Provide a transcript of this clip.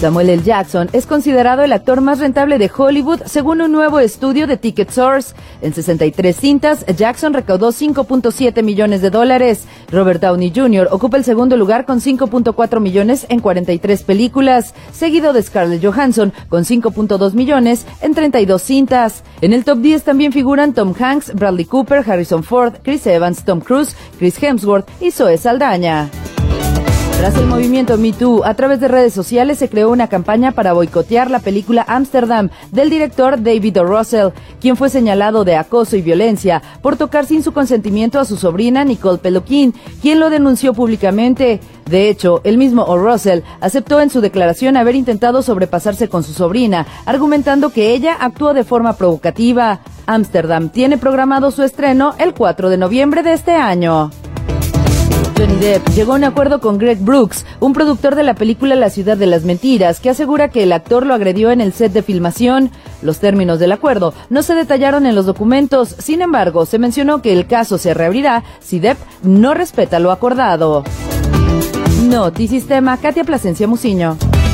Samuel L. Jackson es considerado el actor más rentable de Hollywood según un nuevo estudio de Ticket Source. En 63 cintas, Jackson recaudó $5.7 millones. Robert Downey Jr. ocupa el segundo lugar con $5.4 millones en 43 películas, seguido de Scarlett Johansson con $5.2 millones en 32 cintas. En el top 10 también figuran Tom Hanks, Bradley Cooper, Harrison Ford, Chris Evans, Tom Cruise, Chris Hemsworth y Zoe Saldaña. Tras el movimiento Me Too, a través de redes sociales se creó una campaña para boicotear la película Amsterdam del director David O. Russell, quien fue señalado de acoso y violencia por tocar sin su consentimiento a su sobrina Nicole Peluquín, quien lo denunció públicamente. De hecho, el mismo O. Russell aceptó en su declaración haber intentado sobrepasarse con su sobrina, argumentando que ella actuó de forma provocativa. Amsterdam tiene programado su estreno el 4 de noviembre de este año. Johnny Depp llegó a un acuerdo con Greg Brooks, un productor de la película La Ciudad de las Mentiras, que asegura que el actor lo agredió en el set de filmación. Los términos del acuerdo no se detallaron en los documentos, sin embargo, se mencionó que el caso se reabrirá si Depp no respeta lo acordado. Notisistema, Katia Plasencia Muciño.